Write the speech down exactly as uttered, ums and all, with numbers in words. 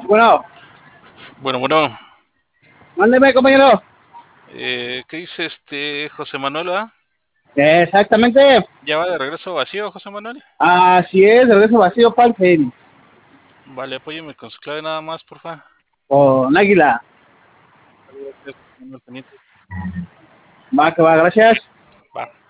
Bueno, Bueno, bueno, mándeme, compañero. eh, ¿qué dice este José Manuel? ¿Va? Exactamente. ¿Ya va de regreso vacío, José Manuel? Así es, de regreso vacío para el tenis. Vale, apóyeme con su clave nada más, porfa. Con Águila. Gracias, José Manuel Teniente. Va, que va, gracias. Va.